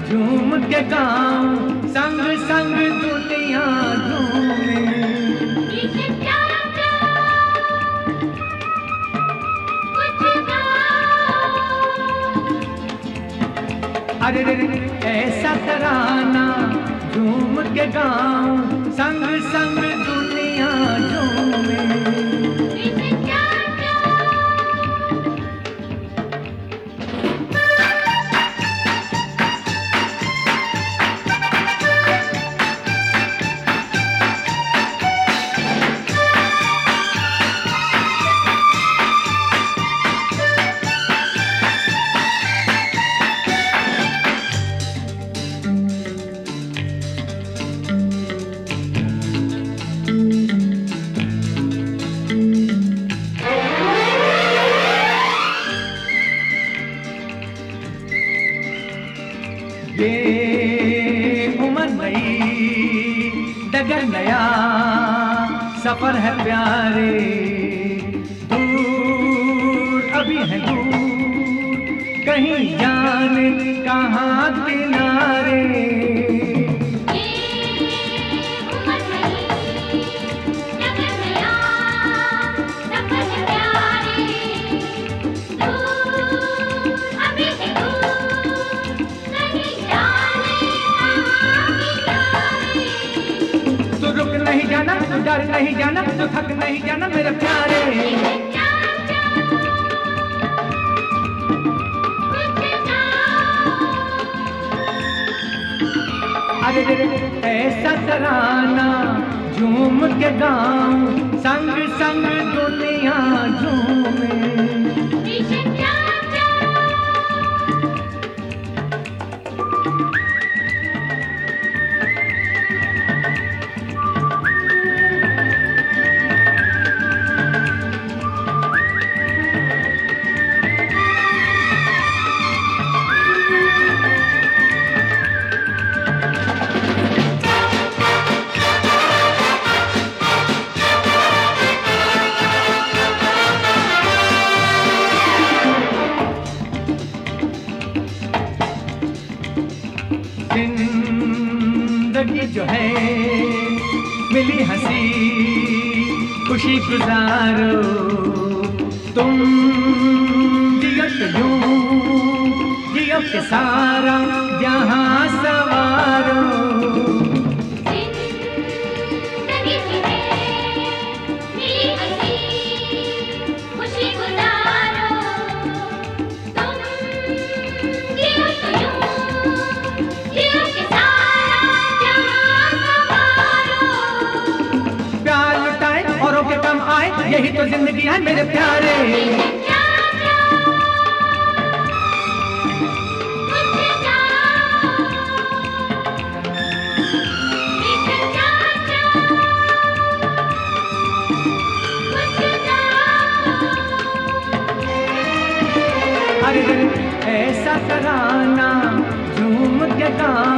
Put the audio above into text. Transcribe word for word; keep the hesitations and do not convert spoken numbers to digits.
झूम के गाऊं, संग संग दुनिया झूमे। अरे रे रे ऐसा तराना झूम के गाऊं, संग संग दुनिया झूमे। ये उम्र नई, डगर नया, सफर है प्यारे। दूर अभी है दूर, कहीं जाने कहाँ किनारे। नहीं जाना तो डर नहीं जाना तो थक नहीं जाना मेरे प्यारे। अरे रे रे ऐसा तराना झूम के गाऊं, संग संग दुनिया झूमे। जिंदगी जो है मिली हंसी खुशी गुजारो, तुम जियो तो यूं जियो के सारा जहां सवारो। यही तो जिंदगी है मेरे प्यारे। अरे ऐसा तराना झूम के गाऊं,